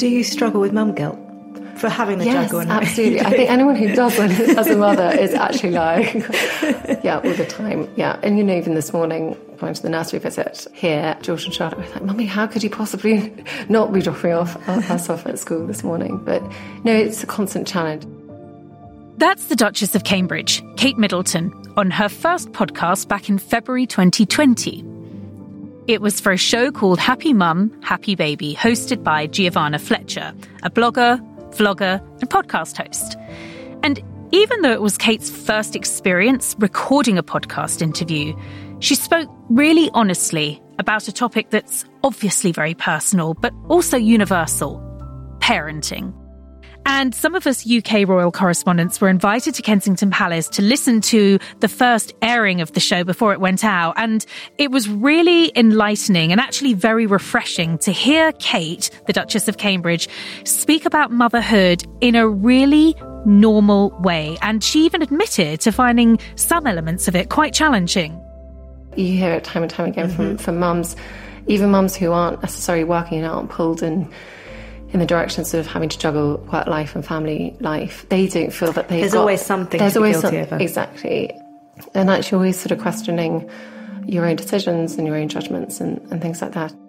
Do you struggle with mum guilt for having the Jaguar? Yes, absolutely. I think anyone who doesn't as a mother is actually lying. Yeah, all the time. Yeah, and even this morning, going to the nursery visit here, George and Charlotte were like, Mummy, how could you possibly not be dropping us off at school this morning? But no, it's a constant challenge. That's the Duchess of Cambridge, Kate Middleton, on her first podcast back in February 2020. It was for a show called Happy Mum, Happy Baby, hosted by Giovanna Fletcher, a blogger, vlogger, and podcast host. And even though it was Kate's first experience recording a podcast interview, she spoke really honestly about a topic that's obviously very personal, but also universal: parenting. And some of us UK royal correspondents were invited to Kensington Palace to listen to the first airing of the show before it went out. And it was really enlightening and actually very refreshing to hear Kate, the Duchess of Cambridge, speak about motherhood in a really normal way. And she even admitted to finding some elements of it quite challenging. You hear it time and time again from mums, even mums who aren't necessarily working out, pulled in the direction of having to juggle work life and family life. They don't feel that there's always something to be guilty of. Exactly. And actually always sort of questioning your own decisions and your own judgments and things like that.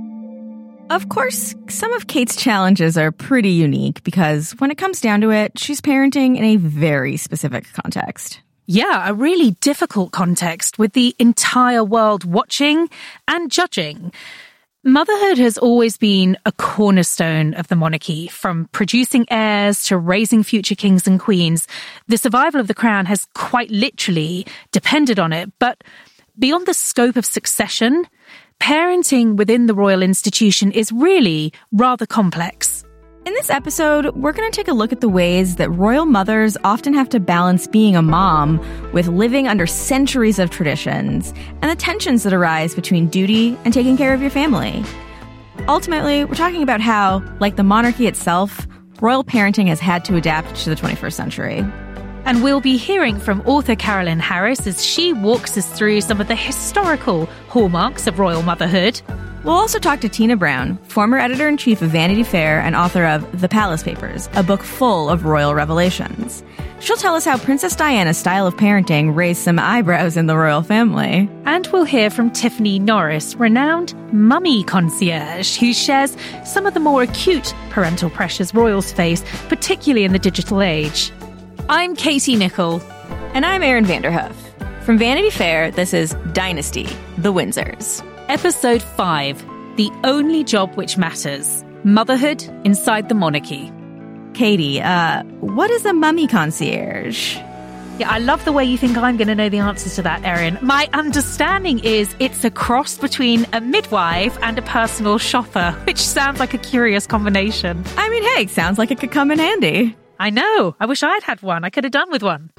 Of course, some of Kate's challenges are pretty unique because when it comes down to it, she's parenting in a very specific context. Yeah, a really difficult context with the entire world watching and judging. Motherhood has always been a cornerstone of the monarchy, from producing heirs to raising future kings and queens. The survival of the crown has quite literally depended on it. But beyond the scope of succession, parenting within the royal institution is really rather complex. In this episode, we're going to take a look at the ways that royal mothers often have to balance being a mom with living under centuries of traditions and the tensions that arise between duty and taking care of your family. Ultimately, we're talking about how, like the monarchy itself, royal parenting has had to adapt to the 21st century. And we'll be hearing from author Carolyn Harris as she walks us through some of the historical hallmarks of royal motherhood. We'll also talk to Tina Brown, former editor-in-chief of Vanity Fair and author of The Palace Papers, a book full of royal revelations. She'll tell us how Princess Diana's style of parenting raised some eyebrows in the royal family. And we'll hear from Tiffany Norris, renowned mummy concierge, who shares some of the more acute parental pressures royals face, particularly in the digital age. I'm Katie Nichol. And I'm Erin Vanderhoof. From Vanity Fair, this is Dynasty, The Windsors. Episode 5, The Only Job Which Matters, Motherhood Inside the Monarchy. Katie, what is a mummy concierge? Yeah, I love the way you think I'm going to know the answer to that, Erin. My understanding is it's a cross between a midwife and a personal shopper, which sounds like a curious combination. I mean, hey, sounds like it could come in handy. I know. I wish I'd had one. I could have done with one.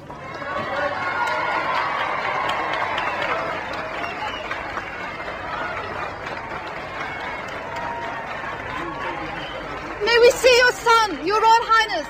May we see your son, Your Royal Highness?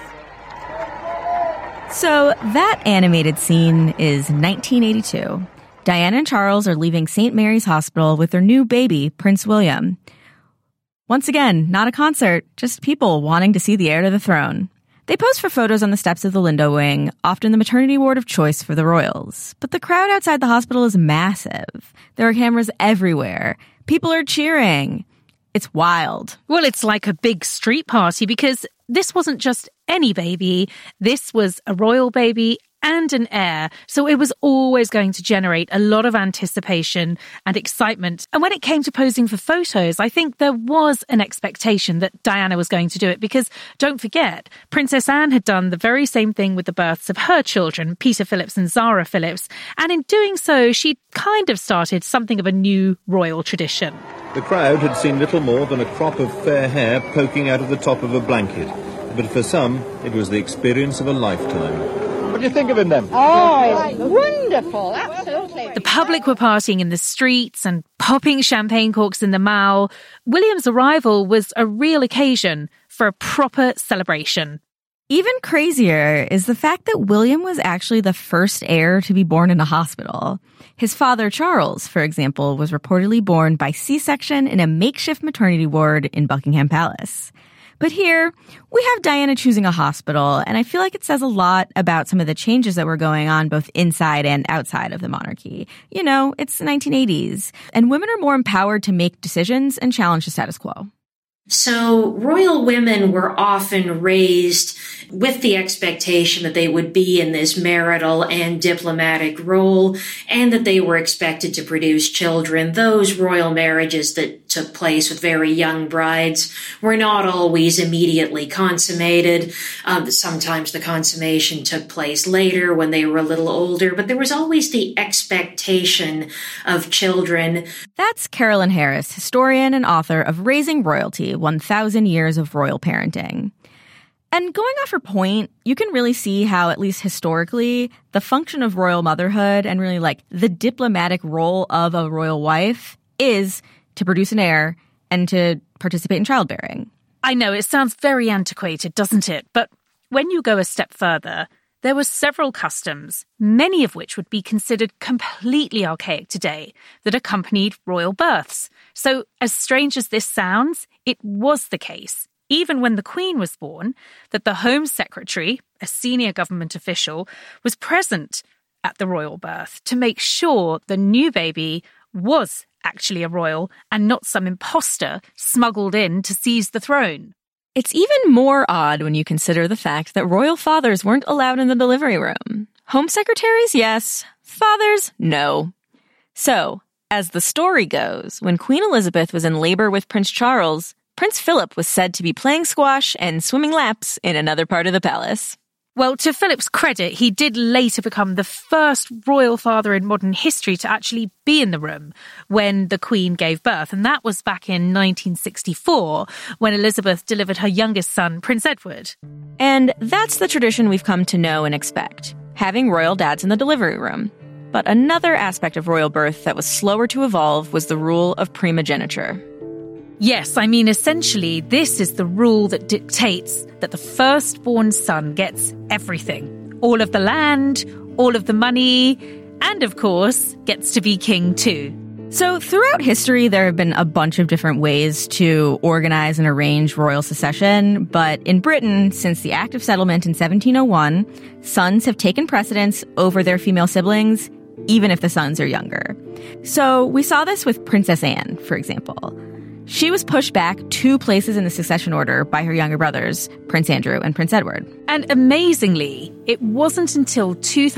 So that animated scene is 1982. Diana and Charles are leaving St. Mary's Hospital with their new baby, Prince William. Once again, not a concert, just people wanting to see the heir to the throne. They pose for photos on the steps of the Lindo Wing, often the maternity ward of choice for the royals. But the crowd outside the hospital is massive. There are cameras everywhere. People are cheering. It's wild. Well, it's like a big street party because this wasn't just any baby. This was a royal baby and an heir. So it was always going to generate a lot of anticipation and excitement. And when it came to posing for photos, I think there was an expectation that Diana was going to do it because, don't forget, Princess Anne had done the very same thing with the births of her children, Peter Phillips and Zara Phillips. And in doing so, she kind of started something of a new royal tradition. The crowd had seen little more than a crop of fair hair poking out of the top of a blanket. But for some, it was the experience of a lifetime. What do you think of him, then? Oh, wonderful, absolutely. The public were partying in the streets and popping champagne corks in the Mall. William's arrival was a real occasion for a proper celebration. Even crazier is the fact that William was actually the first heir to be born in a hospital. His father, Charles, for example, was reportedly born by C-section in a makeshift maternity ward in Buckingham Palace. But here, we have Diana choosing a hospital, and I feel like it says a lot about some of the changes that were going on both inside and outside of the monarchy. You know, it's the 1980s, and women are more empowered to make decisions and challenge the status quo. So royal women were often raised with the expectation that they would be in this marital and diplomatic role and that they were expected to produce children. Those royal marriages that took place with very young brides were not always immediately consummated. Sometimes the consummation took place later when they were a little older, but there was always the expectation of children. That's Carolyn Harris, historian and author of Raising Royalty, 1,000 Years of Royal Parenting. And going off her point, you can really see how, at least historically, the function of royal motherhood and really like the diplomatic role of a royal wife is to produce an heir and to participate in childbearing. I know, it sounds very antiquated, doesn't it? But when you go a step further, there were several customs, many of which would be considered completely archaic today, that accompanied royal births. So, as strange as this sounds, it was the case, even when the Queen was born, that the Home Secretary, a senior government official, was present at the royal birth to make sure the new baby was actually a royal and not some imposter smuggled in to seize the throne. It's even more odd when you consider the fact that royal fathers weren't allowed in the delivery room. Home secretaries, yes. Fathers, no. So, as the story goes, when Queen Elizabeth was in labor with Prince Charles, Prince Philip was said to be playing squash and swimming laps in another part of the palace. Well, to Philip's credit, he did later become the first royal father in modern history to actually be in the room when the Queen gave birth. And that was back in 1964, when Elizabeth delivered her youngest son, Prince Edward. And that's the tradition we've come to know and expect, having royal dads in the delivery room. But another aspect of royal birth that was slower to evolve was the rule of primogeniture. Yes, I mean, essentially, this is the rule that dictates that the firstborn son gets everything. All of the land, all of the money, and of course, gets to be king too. So throughout history, there have been a bunch of different ways to organize and arrange royal succession. But in Britain, since the Act of Settlement in 1701, sons have taken precedence over their female siblings, even if the sons are younger. So we saw this with Princess Anne, for example. She was pushed back 2 places in the succession order by her younger brothers, Prince Andrew and Prince Edward. And amazingly, it wasn't until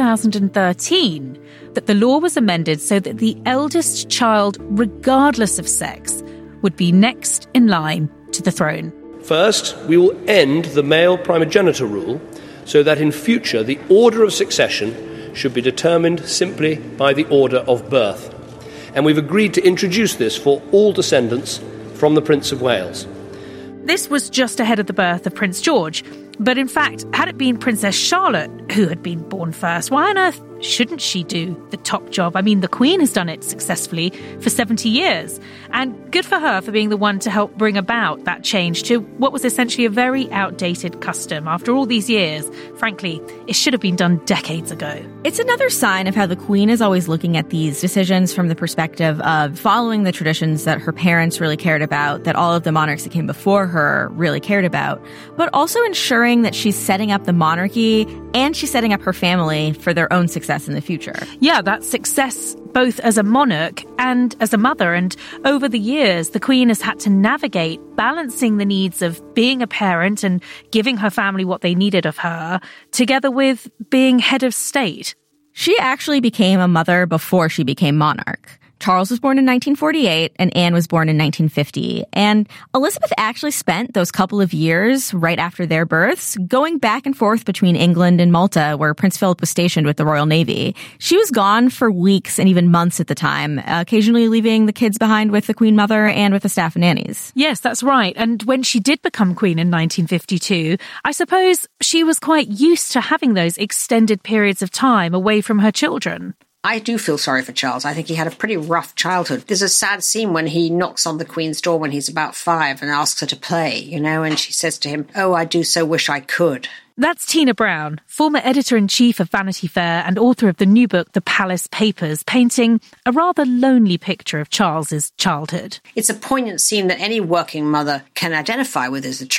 2013 that the law was amended so that the eldest child, regardless of sex, would be next in line to the throne. First, we will end the male primogeniture rule so that in future the order of succession should be determined simply by the order of birth. And we've agreed to introduce this for all descendants from the Prince of Wales. This was just ahead of the birth of Prince George. But in fact, had it been Princess Charlotte who had been born first, why on earth shouldn't she do the top job? I mean, the Queen has done it successfully for 70 years. And good for her for being the one to help bring about that change to what was essentially a very outdated custom. After all these years, frankly, it should have been done decades ago. It's another sign of how the Queen is always looking at these decisions from the perspective of following the traditions that her parents really cared about, that all of the monarchs that came before her really cared about, but also ensuring that she's setting up the monarchy and she's setting up her family for their own success in the future. Yeah, that success both as a monarch and as a mother. And over the years, the Queen has had to navigate balancing the needs of being a parent and giving her family what they needed of her, together with being head of state. She actually became a mother before she became monarch. Charles was born in 1948 and Anne was born in 1950. And Elizabeth actually spent those couple of years right after their births going back and forth between England and Malta, where Prince Philip was stationed with the Royal Navy. She was gone for weeks and even months at the time, occasionally leaving the kids behind with the Queen Mother and with the staff and nannies. Yes, that's right. And when she did become Queen in 1952, I suppose she was quite used to having those extended periods of time away from her children. I do feel sorry for Charles. I think he had a pretty rough childhood. There's a sad scene when he knocks on the Queen's door when he's about 5 and asks her to play, and she says to him, "Oh, I do so wish I could." That's Tina Brown, former editor-in-chief of Vanity Fair and author of the new book, The Palace Papers, painting a rather lonely picture of Charles's childhood. It's a poignant scene that any working mother can identify with, is the truth.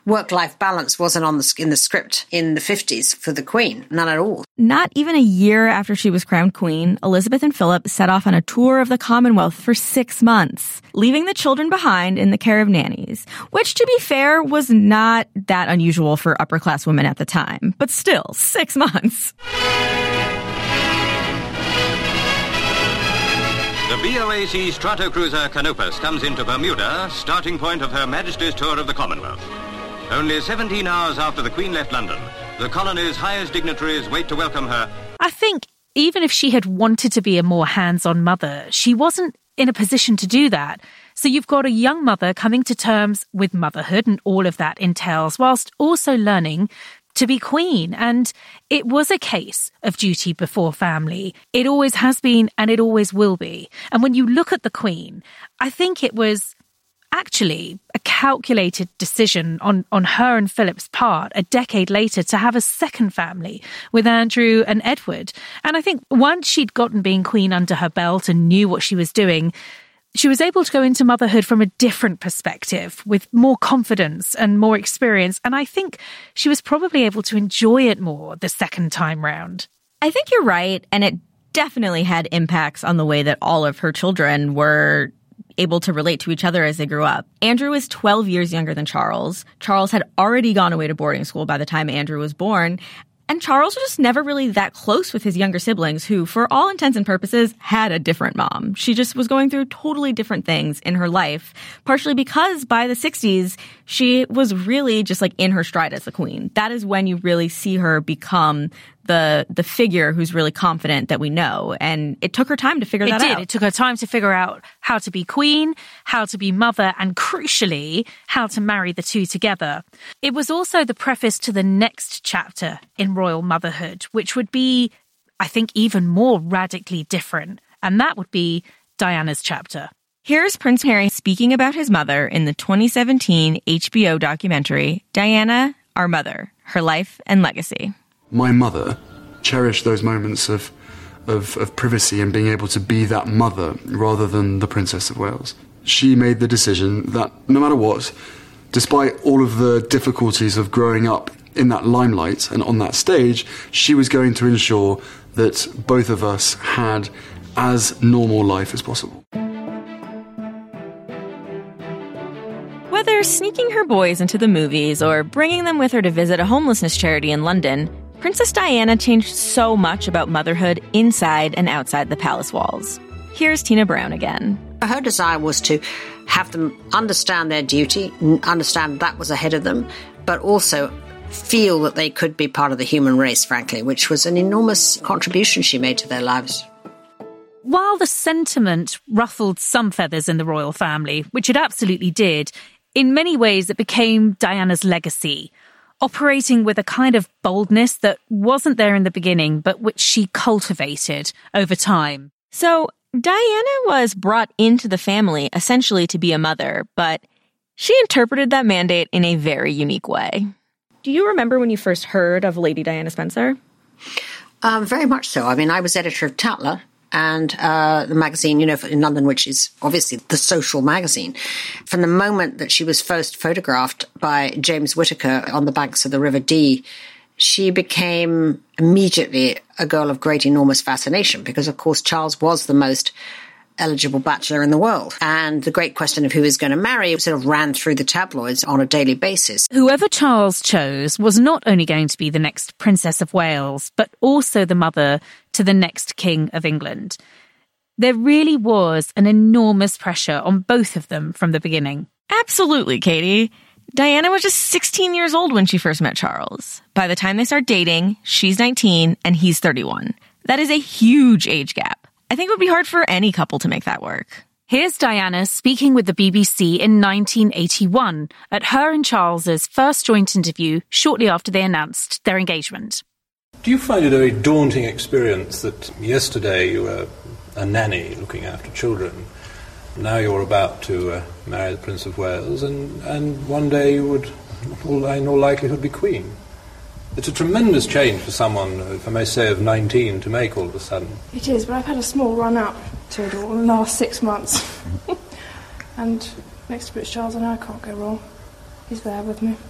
work-life balance wasn't in the script in the 50s for the Queen. None at all. Not even a year after she was crowned queen, Elizabeth and Philip set off on a tour of the Commonwealth for 6 months, leaving the children behind in the care of nannies, which, to be fair, was not that unusual for upper-class women at the time. But still, 6 months. The BOAC Stratocruiser Canopus comes into Bermuda, starting point of Her Majesty's tour of the Commonwealth. Only 17 hours after the Queen left London, the colony's highest dignitaries wait to welcome her. I think even if she had wanted to be a more hands-on mother, she wasn't in a position to do that. So you've got a young mother coming to terms with motherhood and all of that entails, whilst also learning to be queen. And it was a case of duty before family. It always has been and it always will be. And when you look at the Queen, I think it was actually a calculated decision on her and Philip's part a decade later to have a second family with Andrew and Edward. And I think once she'd gotten being queen under her belt and knew what she was doing, she was able to go into motherhood from a different perspective with more confidence and more experience. And I think she was probably able to enjoy it more the second time round. I think you're right. And it definitely had impacts on the way that all of her children were able to relate to each other as they grew up. Andrew is 12 years younger than Charles. Charles had already gone away to boarding school by the time Andrew was born. And Charles was just never really that close with his younger siblings, who, for all intents and purposes, had a different mom. She just was going through totally different things in her life, partially because by the 60s, she was really just like in her stride as the Queen. That is when you really see her become the figure who's really confident that we know. And it took her time to figure that out. It took her time to figure out how to be queen, how to be mother, and crucially, how to marry the two together. It was also the preface to the next chapter in royal motherhood, which would be, I think, even more radically different. And that would be Diana's chapter. Here's Prince Harry speaking about his mother in the 2017 HBO documentary, Diana, Our Mother, Her Life and Legacy. My mother cherished those moments of privacy and being able to be that mother rather than the Princess of Wales. She made the decision that no matter what, despite all of the difficulties of growing up in that limelight and on that stage, she was going to ensure that both of us had as normal life as possible. Whether sneaking her boys into the movies or bringing them with her to visit a homelessness charity in London, Princess Diana changed so much about motherhood inside and outside the palace walls. Here's Tina Brown again. Her desire was to have them understand their duty, understand that was ahead of them, but also feel that they could be part of the human race, frankly, which was an enormous contribution she made to their lives. While the sentiment ruffled some feathers in the royal family, which it absolutely did, in many ways it became Diana's legacy, operating with a kind of boldness that wasn't there in the beginning, but which she cultivated over time. So Diana was brought into the family essentially to be a mother, but she interpreted that mandate in a very unique way. Do you remember when you first heard of Lady Diana Spencer? Very much so. I mean, I was editor of Tatler, and the magazine, in London, which is obviously the social magazine. From the moment that she was first photographed by James Whittaker on the banks of the River Dee, she became immediately a girl of great, enormous fascination because, of course, Charles was the most eligible bachelor in the world. And the great question of who he's going to marry sort of ran through the tabloids on a daily basis. Whoever Charles chose was not only going to be the next Princess of Wales, but also the mother to the next King of England. There really was an enormous pressure on both of them from the beginning. Absolutely, Katie. Diana was just 16 years old when she first met Charles. By the time they start dating, she's 19 and he's 31. That is a huge age gap. I think it would be hard for any couple to make that work. Here's Diana speaking with the BBC in 1981 at her and Charles's first joint interview shortly after they announced their engagement. Do you find it a very daunting experience that yesterday you were a nanny looking after children, now you're about to marry the Prince of Wales, and one day you would, in all likelihood, be Queen? It's a tremendous change for someone, if I may say, of 19 to make all of a sudden. It is, but I've had a small run-up to it all in the last 6 months. And next to Prince Charles, I know I can't go wrong. He's there with me.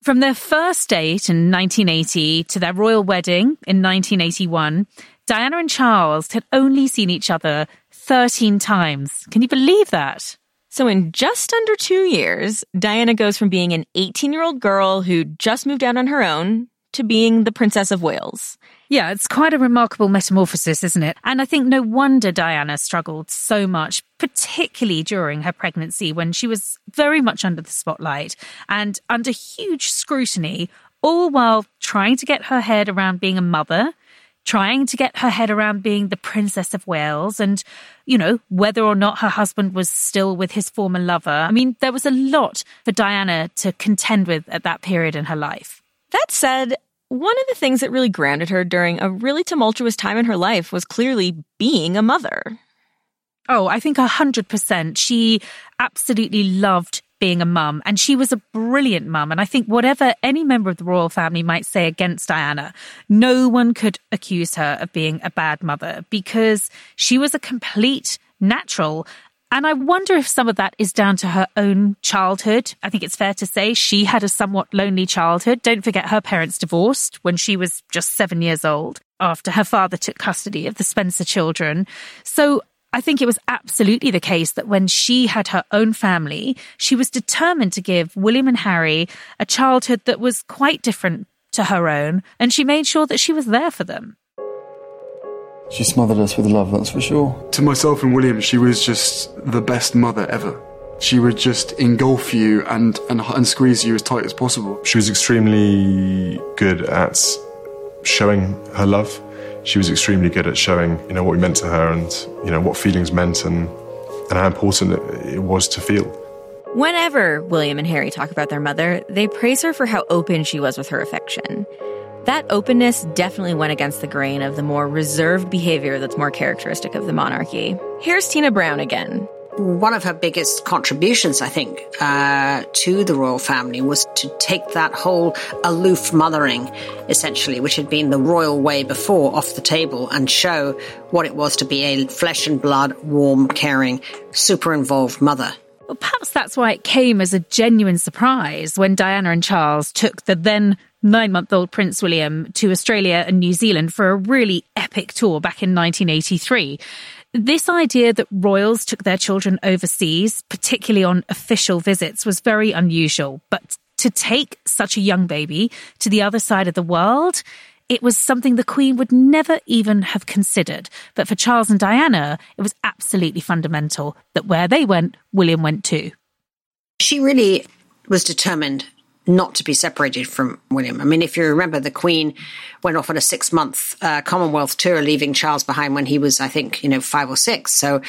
From their first date in 1980 to their royal wedding in 1981, Diana and Charles had only seen each other 13 times. Can you believe that? So in just under 2 years, Diana goes from being an 18-year-old girl who just moved out on her own to being the Princess of Wales. Yeah, it's quite a remarkable metamorphosis, isn't it? And I think no wonder Diana struggled so much, particularly during her pregnancy when she was very much under the spotlight and under huge scrutiny, all while trying to get her head around being a mother, trying to get her head around being the Princess of Wales and, you know, whether or not her husband was still with his former lover. I mean, there was a lot for Diana to contend with at that period in her life. That said, one of the things that really grounded her during a really tumultuous time in her life was clearly being a mother. Oh, I think 100%. She absolutely loved being a mum, and she was a brilliant mum. And I think whatever any member of the royal family might say against Diana, no one could accuse her of being a bad mother because she was a complete natural. And I wonder if some of that is down to her own childhood. I think it's fair to say she had a somewhat lonely childhood. Don't forget her parents divorced when she was just 7 years old after her father took custody of the Spencer children. So I think it was absolutely the case that when she had her own family, she was determined to give William and Harry a childhood that was quite different to her own. And she made sure that she was there for them. She smothered us with love, that's for sure. To myself and William, she was just the best mother ever. She would just engulf you and squeeze you as tight as possible. She was extremely good at showing her love. She was extremely good at showing, what we meant to her and, what feelings meant and how important it was to feel. Whenever William and Harry talk about their mother, they praise her for how open she was with her affection. That openness definitely went against the grain of the more reserved behavior that's more characteristic of the monarchy. Here's Tina Brown again. One of her biggest contributions, I think, to the royal family was to take that whole aloof mothering, essentially, which had been the royal way before, off the table and show what it was to be a flesh and blood, warm, caring, super involved mother. Well, perhaps that's why it came as a genuine surprise when Diana and Charles took the then 9-month-old Prince William to Australia and New Zealand for a really epic tour back in 1983. This idea that royals took their children overseas, particularly on official visits, was very unusual. But to take such a young baby to the other side of the world, it was something the Queen would never even have considered. But for Charles and Diana, it was absolutely fundamental that where they went, William went too. She really was determined not to be separated from William. I mean, if you remember, the Queen went off on a 6-month Commonwealth tour, leaving Charles behind when he was, I think, 5 or 6. So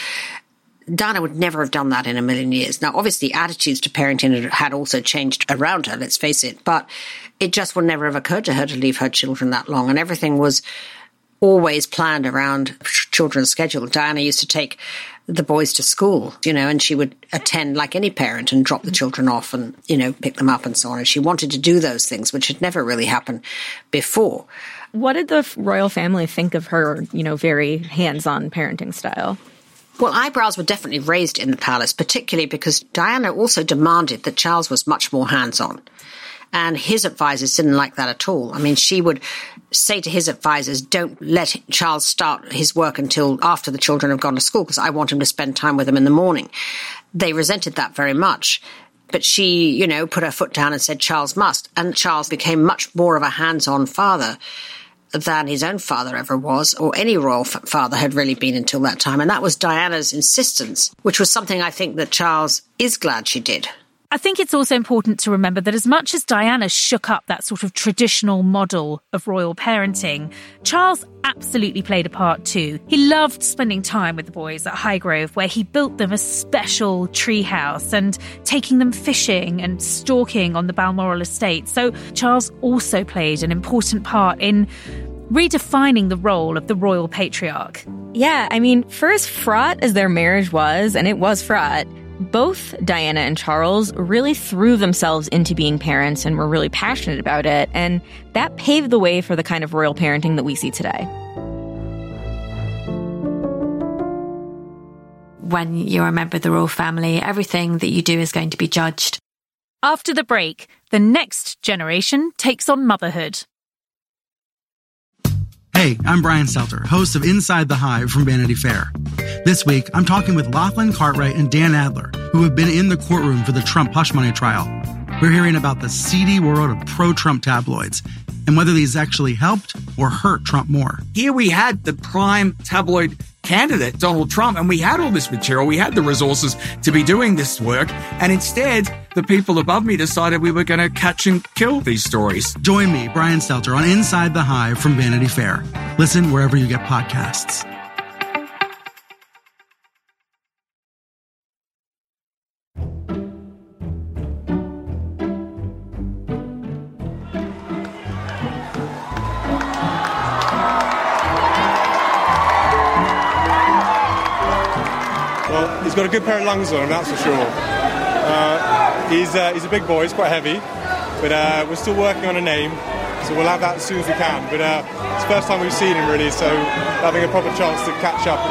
Diana would never have done that in a million years. Now, obviously, attitudes to parenting had also changed around her, let's face it, but it just would never have occurred to her to leave her children that long. And everything was always planned around children's schedule. Diana used to take the boys to school, and she would attend like any parent and drop the children off and, pick them up and so on. And she wanted to do those things, which had never really happened before. What did the royal family think of her, very hands-on parenting style? Well, eyebrows were definitely raised in the palace, particularly because Diana also demanded that Charles was much more hands-on. And his advisors didn't like that at all. I mean, she would say to his advisors, don't let Charles start his work until after the children have gone to school, because I want him to spend time with them in the morning. They resented that very much. But she, put her foot down and said Charles must. And Charles became much more of a hands-on father than his own father ever was, or any royal father had really been until that time. And that was Diana's insistence, which was something I think that Charles is glad she did. I think it's also important to remember that as much as Diana shook up that sort of traditional model of royal parenting, Charles absolutely played a part too. He loved spending time with the boys at Highgrove, where he built them a special treehouse and taking them fishing and stalking on the Balmoral estate. So Charles also played an important part in redefining the role of the royal patriarch. Yeah, I mean, for as fraught as their marriage was, and it was fraught, both Diana and Charles really threw themselves into being parents and were really passionate about it, and that paved the way for the kind of royal parenting that we see today. When you're a member of the royal family, everything that you do is going to be judged. After the break, the next generation takes on motherhood. Hey, I'm Brian Stelter, host of Inside the Hive from Vanity Fair. This week, I'm talking with Lachlan Cartwright and Dan Adler, who have been in the courtroom for the Trump hush money trial. We're hearing about the seedy world of pro-Trump tabloids and whether these actually helped or hurt Trump more. Here we had the prime tabloid candidate, Donald Trump, and we had all this material. We had the resources to be doing this work. And instead, the people above me decided we were going to catch and kill these stories. Join me, Brian Stelter, on Inside the Hive from Vanity Fair. Listen wherever you get podcasts. He's got a good pair of lungs on him, that's for sure. He's a big boy, he's quite heavy, but we're still working on a name, so we'll have that as soon as we can. But it's the first time we've seen him, really, so having a proper chance to catch up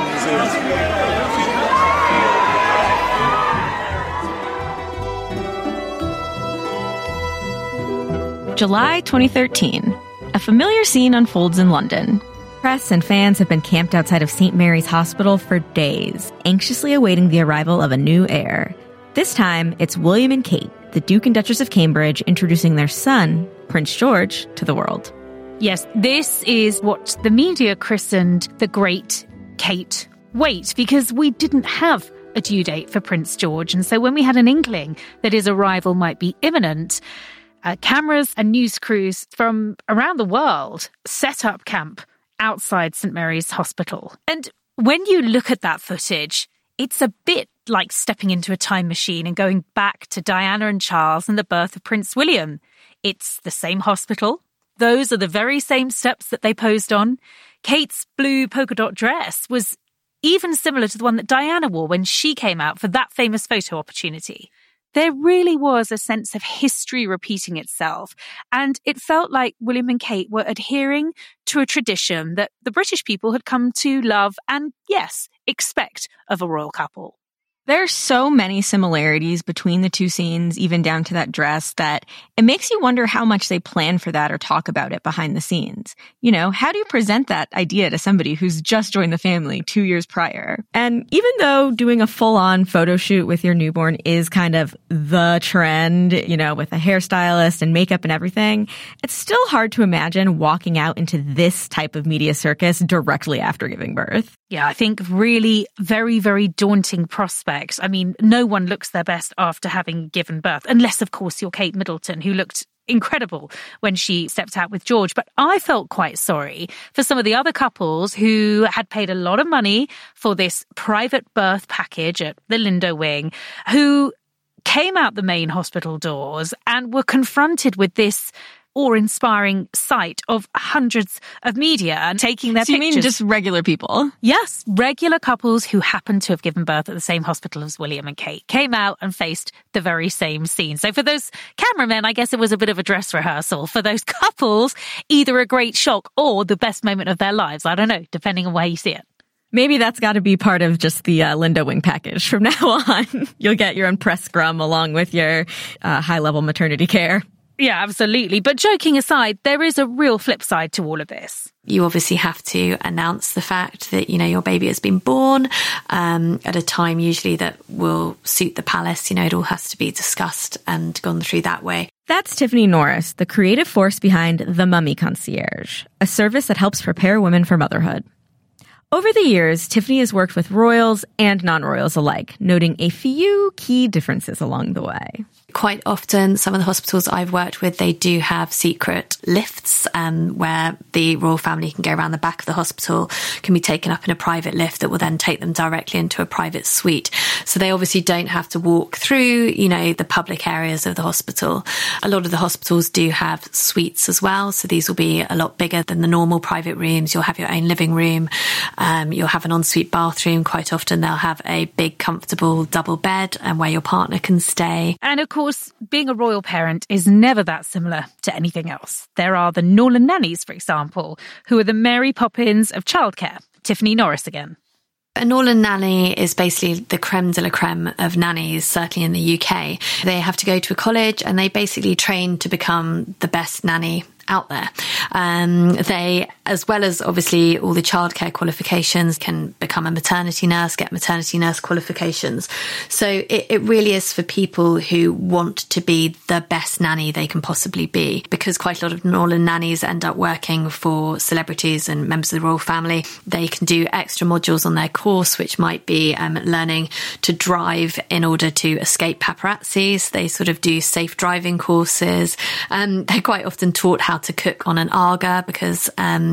and see. July 2013. A familiar scene unfolds in London. Press and fans have been camped outside of St. Mary's Hospital for days, anxiously awaiting the arrival of a new heir. This time, it's William and Kate, the Duke and Duchess of Cambridge, introducing their son, Prince George, to the world. Yes, this is what the media christened the Great Kate Wait, because we didn't have a due date for Prince George. And so when we had an inkling that his arrival might be imminent, cameras and news crews from around the world set up camp outside St. Mary's Hospital. And when you look at that footage, it's a bit like stepping into a time machine and going back to Diana and Charles and the birth of Prince William. It's the same hospital. Those are the very same steps that they posed on. Kate's blue polka dot dress was even similar to the one that Diana wore when she came out for that famous photo opportunity. There really was a sense of history repeating itself, and it felt like William and Kate were adhering to a tradition that the British people had come to love and, yes, expect of a royal couple. There are so many similarities between the two scenes, even down to that dress, that it makes you wonder how much they plan for that or talk about it behind the scenes. You know, how do you present that idea to somebody who's just joined the family 2 years prior? And even though doing a full-on photo shoot with your newborn is kind of the trend, you know, with a hairstylist and makeup and everything, it's still hard to imagine walking out into this type of media circus directly after giving birth. Yeah, I think really very, very daunting prospect. I mean, no one looks their best after having given birth, unless, of course, you're Kate Middleton, who looked incredible when she stepped out with George. But I felt quite sorry for some of the other couples who had paid a lot of money for this private birth package at the Lindo Wing, who came out the main hospital doors and were confronted with this awe-inspiring sight of hundreds of media and taking their pictures. You mean just regular people? Yes, regular couples who happened to have given birth at the same hospital as William and Kate came out and faced the very same scene. So for those cameramen, I guess it was a bit of a dress rehearsal. For those couples, either a great shock or the best moment of their lives. I don't know, depending on where you see it. Maybe that's got to be part of just the Lindo Wing package. From now on, you'll get your own press scrum along with your high-level maternity care. Yeah, absolutely. But joking aside, there is a real flip side to all of this. You obviously have to announce the fact that, you know, your baby has been born at a time usually that will suit the palace. You know, it all has to be discussed and gone through that way. That's Tiffany Norris, the creative force behind The Mummy Concierge, a service that helps prepare women for motherhood. Over the years, Tiffany has worked with royals and non-royals alike, noting a few key differences along the way. Quite often, some of the hospitals I've worked with, they do have secret lifts where the royal family can go around the back of the hospital, can be taken up in a private lift that will then take them directly into a private suite. So they obviously don't have to walk through, you know, the public areas of the hospital. A lot of the hospitals do have suites as well. So these will be a lot bigger than the normal private rooms. You'll have your own living room. You'll have an ensuite bathroom. Quite often they'll have a big, comfortable double bed and where your partner can stay. And of course, being a royal parent is never that similar to anything else. There are the Norland nannies, for example, who are the Mary Poppins of childcare. Tiffany Norris again. A Norland nanny is basically the creme de la creme of nannies, certainly in the UK. They have to go to a college and they basically train to become the best nanny out there. They, as well as obviously all the childcare qualifications, can become a maternity nurse, get maternity nurse qualifications. So it really is for people who want to be the best nanny they can possibly be, because quite a lot of Norland nannies end up working for celebrities and members of the royal family. They can do extra modules on their course, which might be learning to drive in order to escape paparazzis. They sort of do safe driving courses. They're quite often taught how to cook on an Aga, because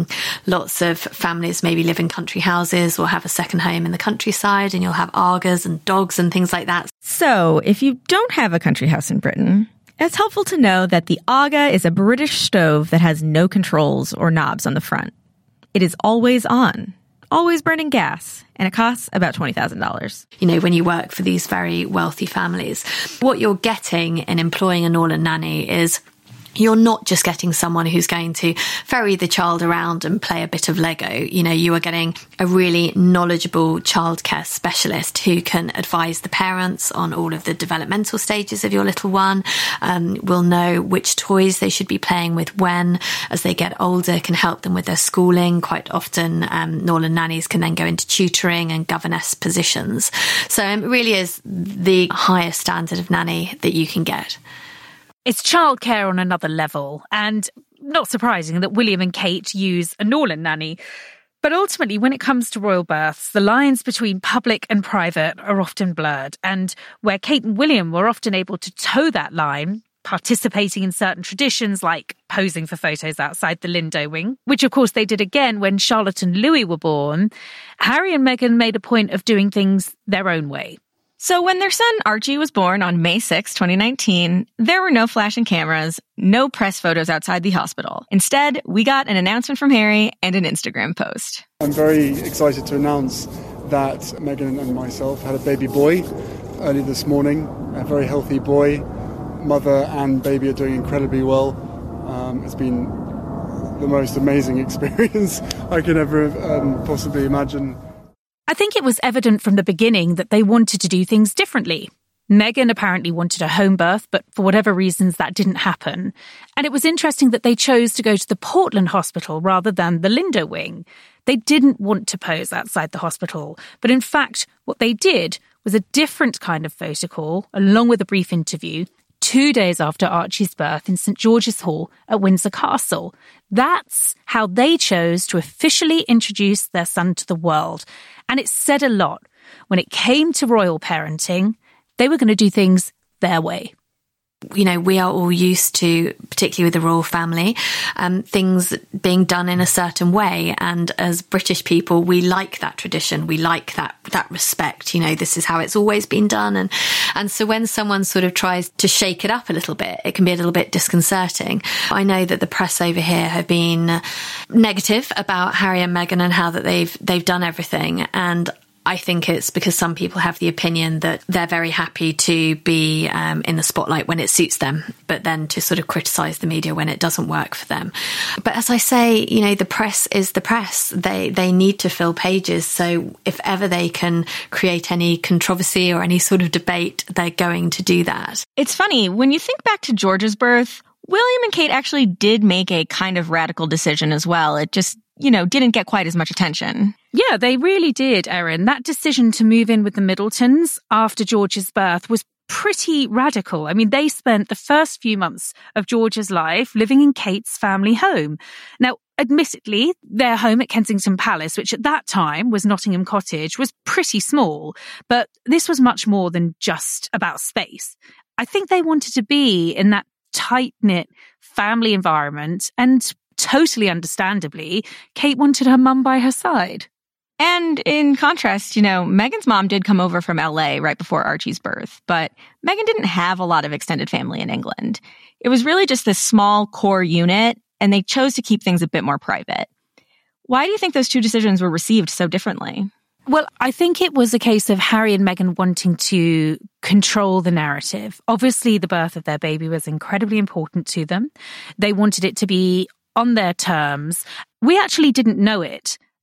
lots of families maybe live in country houses or have a second home in the countryside, and you'll have Agas and dogs and things like that. So if you don't have a country house in Britain, it's helpful to know that the Aga is a British stove that has no controls or knobs on the front. It is always on, always burning gas, and it costs about $20,000. You know, when you work for these very wealthy families, what you're getting in employing a Norland nanny is you're not just getting someone who's going to ferry the child around and play a bit of Lego. You know, you are getting a really knowledgeable childcare specialist who can advise the parents on all of the developmental stages of your little one, will know which toys they should be playing with when, as they get older, can help them with their schooling. Quite often, Norland nannies can then go into tutoring and governess positions. So it really is the highest standard of nanny that you can get. It's childcare on another level, and not surprising that William and Kate use a Norland nanny. But ultimately, when it comes to royal births, the lines between public and private are often blurred, and where Kate and William were often able to toe that line, participating in certain traditions like posing for photos outside the Lindo wing, which of course they did again when Charlotte and Louis were born, Harry and Meghan made a point of doing things their own way. So when their son Archie was born on May 6, 2019, there were no flashing cameras, no press photos outside the hospital. Instead, we got an announcement from Harry and an Instagram post. I'm very excited to announce that Meghan and myself had a baby boy early this morning, a very healthy boy. Mother and baby are doing incredibly well. It's been the most amazing experience I could ever possibly imagine. I think it was evident from the beginning that they wanted to do things differently. Meghan apparently wanted a home birth, but for whatever reasons that didn't happen. And it was interesting that they chose to go to the Portland hospital rather than the Lindo wing. They didn't want to pose outside the hospital, but in fact what they did was a different kind of photo call, along with a brief interview, 2 days after Archie's birth in St George's Hall at Windsor Castle. That's how they chose to officially introduce their son to the world. And it said a lot. When it came to royal parenting, they were going to do things their way. You know, we are all used to, particularly with the royal family, things being done in a certain way. And as British people, we like that tradition. We like that respect. You know, this is how it's always been done. And so when someone sort of tries to shake it up a little bit, it can be a little bit disconcerting. I know that the press over here have been negative about Harry and Meghan and how that they've done everything. And I think it's because some people have the opinion that they're very happy to be in the spotlight when it suits them, but then to sort of criticise the media when it doesn't work for them. But as I say, you know, the press is the press. They need to fill pages. So if ever they can create any controversy or any sort of debate, they're going to do that. It's funny, when you think back to George's birth, William and Kate actually did make a kind of radical decision as well. It just, you know, didn't get quite as much attention. Yeah, they really did, Erin. That decision to move in with the Middletons after George's birth was pretty radical. I mean, they spent the first few months of George's life living in Kate's family home. Now, admittedly, their home at Kensington Palace, which at that time was Nottingham Cottage, was pretty small, but this was much more than just about space. I think they wanted to be in that tight-knit family environment, and totally understandably, Kate wanted her mum by her side. And in contrast, you know, Meghan's mom did come over from LA right before Archie's birth, but Meghan didn't have a lot of extended family in England. It was really just this small core unit, and they chose to keep things a bit more private. Why do you think those two decisions were received so differently? Well, I think it was a case of Harry and Meghan wanting to control the narrative. Obviously, the birth of their baby was incredibly important to them. They wanted it to be on their terms. We actually didn't know it,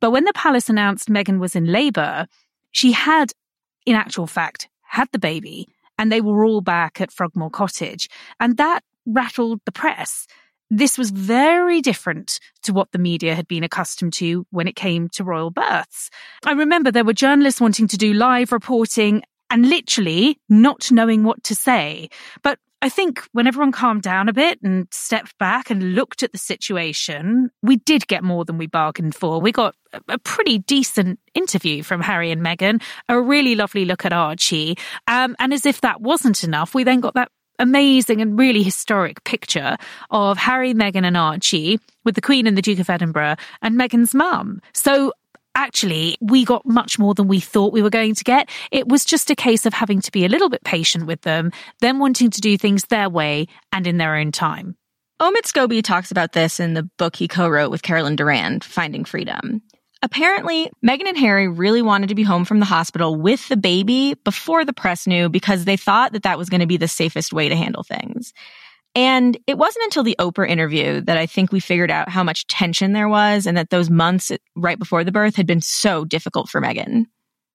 But when the palace announced Meghan was in labour, she had, in actual fact, had the baby, and they were all back at Frogmore Cottage. And that rattled the press. This was very different to what the media had been accustomed to when it came to royal births. I remember there were journalists wanting to do live reporting and literally not knowing what to say. But I think when everyone calmed down a bit and stepped back and looked at the situation, we did get more than we bargained for. We got a pretty decent interview from Harry and Meghan, a really lovely look at Archie. And as if that wasn't enough, we then got that amazing and really historic picture of Harry, Meghan and Archie with the Queen and the Duke of Edinburgh and Meghan's mum. So actually, we got much more than we thought we were going to get. It was just a case of having to be a little bit patient with them wanting to do things their way and in their own time. Omid Scobie talks about this in the book he co-wrote with Carolyn Durand, Finding Freedom. Apparently, Meghan and Harry really wanted to be home from the hospital with the baby before the press knew because they thought that was going to be the safest way to handle things. And it wasn't until the Oprah interview that I think we figured out how much tension there was and that those months right before the birth had been so difficult for Meghan.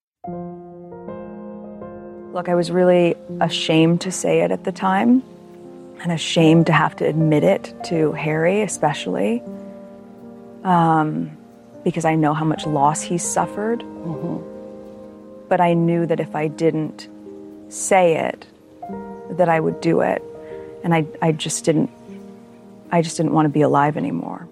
Look, I was really ashamed to say it at the time and ashamed to have to admit it to Harry, especially, because I know how much loss he's suffered. Mm-hmm. But I knew that if I didn't say it, that I would do it. And I just didn't want to be alive anymore.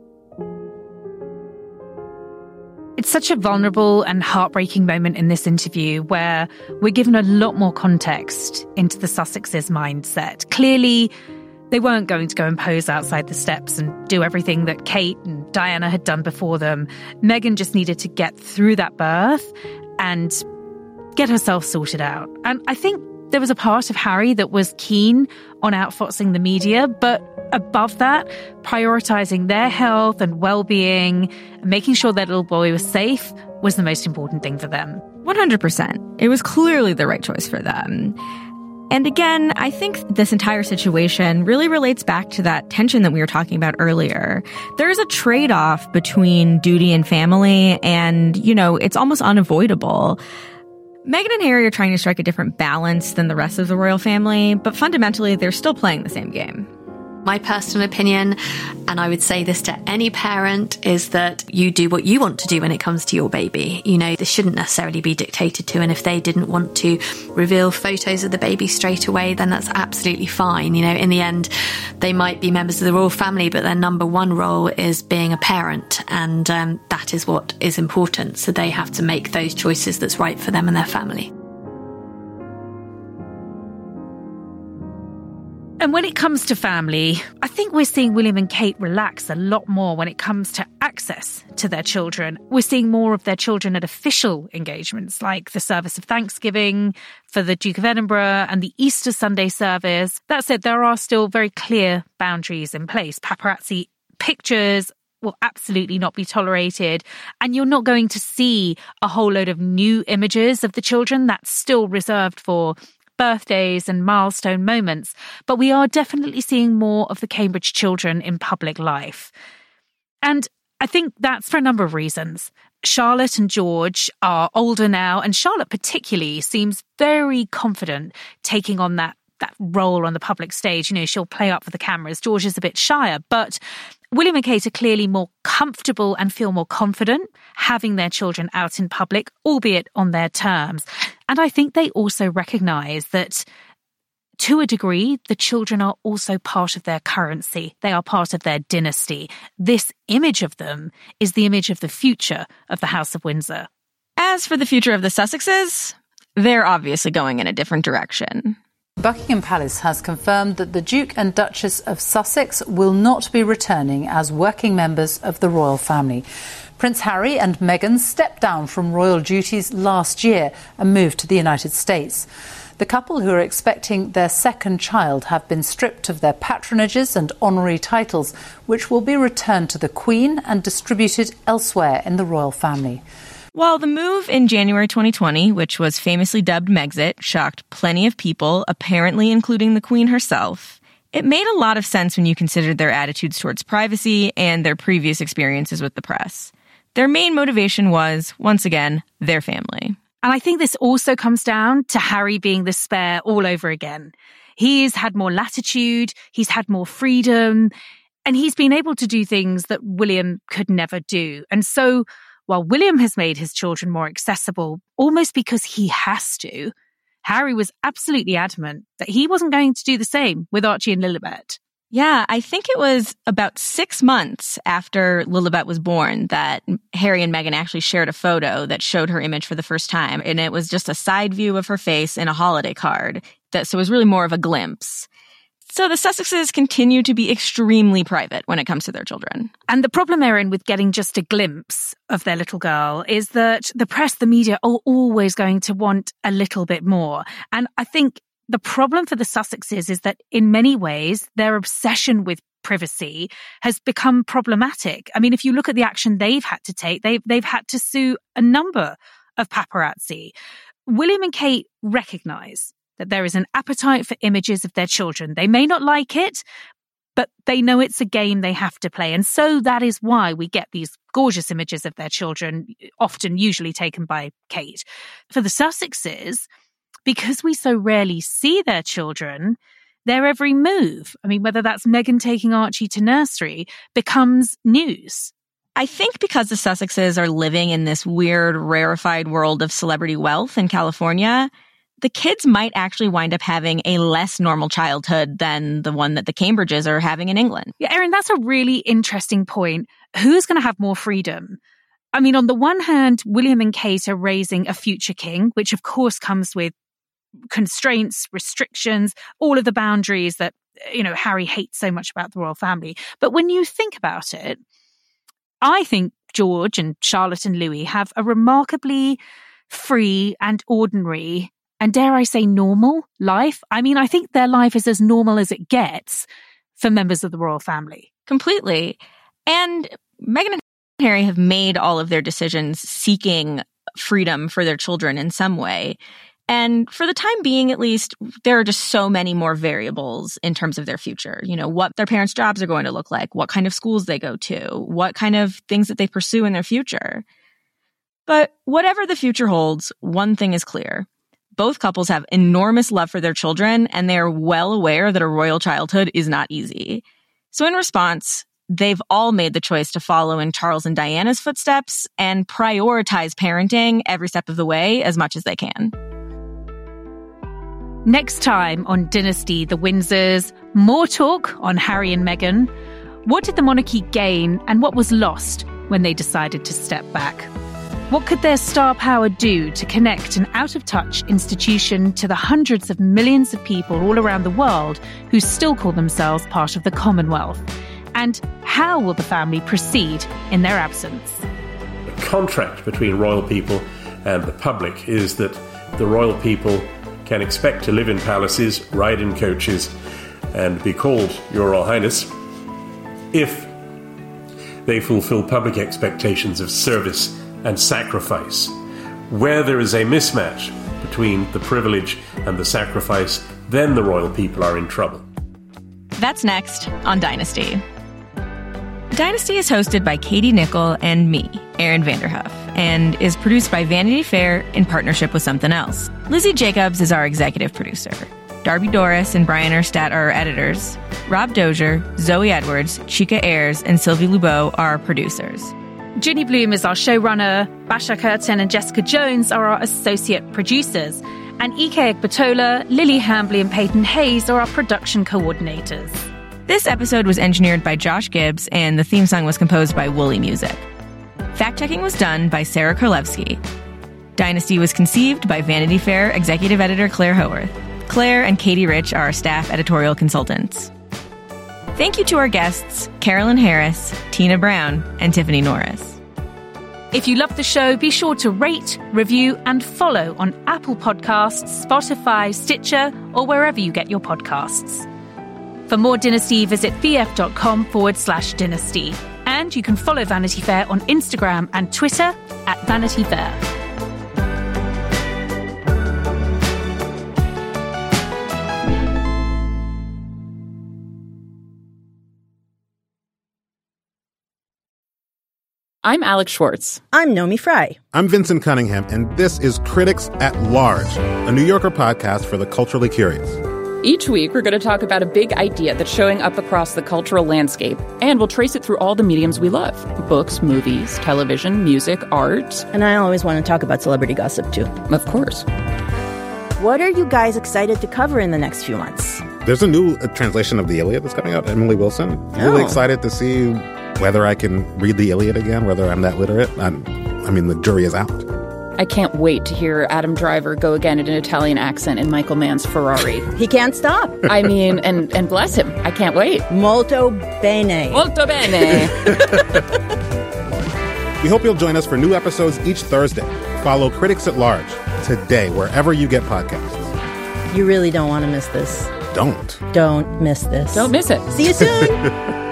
It's such a vulnerable and heartbreaking moment in this interview where we're given a lot more context into the Sussexes' mindset. Clearly, they weren't going to go and pose outside the steps and do everything that Kate and Diana had done before them. Meghan just needed to get through that birth and get herself sorted out. And I think there was a part of Harry that was keen on outfoxing the media, but above that, prioritising their health and well-being and making sure their little boy was safe was the most important thing for them. 100%. It was clearly the right choice for them. And again, I think this entire situation really relates back to that tension that we were talking about earlier. There's a trade-off between duty and family, and, it's almost unavoidable. Meghan and Harry are trying to strike a different balance than the rest of the royal family, but fundamentally, they're still playing the same game. My personal opinion, and I would say this to any parent, is that you do what you want to do when it comes to your baby. This shouldn't necessarily be dictated to, and if they didn't want to reveal photos of the baby straight away, then that's absolutely fine. In the end, they might be members of the royal family, but their number one role is being a parent, and that is what is important. So they have to make those choices that's right for them and their family. And when it comes to family, I think we're seeing William and Kate relax a lot more when it comes to access to their children. We're seeing more of their children at official engagements, like the service of Thanksgiving for the Duke of Edinburgh and the Easter Sunday service. That said, there are still very clear boundaries in place. Paparazzi pictures will absolutely not be tolerated. And you're not going to see a whole load of new images of the children. That's still reserved for birthdays and milestone moments, but we are definitely seeing more of the Cambridge children in public life. And I think that's for a number of reasons. Charlotte and George are older now, and Charlotte particularly seems very confident taking on that role on the public stage. She'll play up for the cameras. George is a bit shyer, but William and Kate are clearly more comfortable and feel more confident having their children out in public, albeit on their terms. And I think they also recognise that, to a degree, the children are also part of their currency. They are part of their dynasty. This image of them is the image of the future of the House of Windsor. As for the future of the Sussexes, they're obviously going in a different direction. Buckingham Palace has confirmed that the Duke and Duchess of Sussex will not be returning as working members of the royal family. Prince Harry and Meghan stepped down from royal duties last year and moved to the United States. The couple, who are expecting their second child, have been stripped of their patronages and honorary titles, which will be returned to the Queen and distributed elsewhere in the royal family. While the move in January 2020, which was famously dubbed Megxit, shocked plenty of people, apparently including the Queen herself, it made a lot of sense when you considered their attitudes towards privacy and their previous experiences with the press. Their main motivation was, once again, their family. And I think this also comes down to Harry being the spare all over again. He's had more latitude, he's had more freedom, and he's been able to do things that William could never do. And so, while William has made his children more accessible, almost because he has to, Harry was absolutely adamant that he wasn't going to do the same with Archie and Lilibet. Yeah, I think it was about 6 months after Lilibet was born that Harry and Meghan actually shared a photo that showed her image for the first time. And it was just a side view of her face in a holiday card. So it was really more of a glimpse. So the Sussexes continue to be extremely private when it comes to their children. And the problem, Erin, with getting just a glimpse of their little girl is that the press, the media are always going to want a little bit more. And I think the problem for the Sussexes is that in many ways, their obsession with privacy has become problematic. I mean, if you look at the action they've had to take, they've had to sue a number of paparazzi. William and Kate recognise that there is an appetite for images of their children. They may not like it, but they know it's a game they have to play. And so that is why we get these gorgeous images of their children, often usually taken by Kate. For the Sussexes, because we so rarely see their children, their every move, I mean, whether that's Meghan taking Archie to nursery, becomes news. I think because the Sussexes are living in this weird, rarefied world of celebrity wealth in California, the kids might actually wind up having a less normal childhood than the one that the Cambridges are having in England. Yeah, Erin, that's a really interesting point. Who's going to have more freedom? I mean, on the one hand, William and Kate are raising a future king, which of course comes with constraints, restrictions, all of the boundaries that, you know, Harry hates so much about the royal family. But when you think about it, I think George and Charlotte and Louis have a remarkably free and ordinary, and dare I say normal life. I mean, I think their life is as normal as it gets for members of the royal family. Completely. And Meghan and Harry have made all of their decisions seeking freedom for their children in some way. And for the time being, at least, there are just so many more variables in terms of their future. You know, what their parents' jobs are going to look like, what kind of schools they go to, what kind of things that they pursue in their future. But whatever the future holds, one thing is clear. Both couples have enormous love for their children, and they're well aware that a royal childhood is not easy. So in response, they've all made the choice to follow in Charles and Diana's footsteps and prioritize parenting every step of the way as much as they can. Next time on Dynasty, the Windsors, more talk on Harry and Meghan. What did the monarchy gain and what was lost when they decided to step back? What could their star power do to connect an out-of-touch institution to the hundreds of millions of people all around the world who still call themselves part of the Commonwealth? And how will the family proceed in their absence? The contract between royal people and the public is that the royal people can expect to live in palaces, ride in coaches, and be called Your Royal Highness if they fulfill public expectations of service and sacrifice. Where there is a mismatch between the privilege and the sacrifice, then the royal people are in trouble. That's next on Dynasty. Dynasty is hosted by Katie Nichol and me, Erin Vanderhoof, and is produced by Vanity Fair in partnership with Something Else. Lizzie Jacobs is our executive producer. Darby Doris and Brian Erstadt are our editors. Rob Dozier, Zoe Edwards, Chika Ayers, and Sylvie Lubeau are our producers. Ginny Bloom is our showrunner. Basha Curtin and Jessica Jones are our associate producers. And Ike Ekbatola, Lily Hambley, and Peyton Hayes are our production coordinators. This episode was engineered by Josh Gibbs, and the theme song was composed by Woolly Music. Fact-checking was done by Sarah Krolewski. Dynasty was conceived by Vanity Fair executive editor Claire Howarth. Claire and Katie Rich are our staff editorial consultants. Thank you to our guests, Carolyn Harris, Tina Brown, and Tiffany Norris. If you love the show, be sure to rate, review, and follow on Apple Podcasts, Spotify, Stitcher, or wherever you get your podcasts. For more Dynasty, visit vf.com/dynasty. And you can follow Vanity Fair on Instagram and Twitter @Vanity Fair. I'm Alex Schwartz. I'm Nomi Fry. I'm Vincent Cunningham, and this is Critics at Large, a New Yorker podcast for the culturally curious. Each week, we're going to talk about a big idea that's showing up across the cultural landscape, and we'll trace it through all the mediums we love. Books, movies, television, music, art. And I always want to talk about celebrity gossip, too. Of course. What are you guys excited to cover in the next few months? There's a new translation of the Iliad that's coming out, Emily Wilson. Really excited to see whether I can read the Iliad again, whether I'm that literate. I mean, the jury is out. I can't wait to hear Adam Driver go again in an Italian accent in Michael Mann's Ferrari. He can't stop. I mean, and bless him. I can't wait. Molto bene. Molto bene. We hope you'll join us for new episodes each Thursday. Follow Critics at Large today, wherever you get podcasts. You really don't want to miss this. Don't. Don't miss this. Don't miss it. See you soon.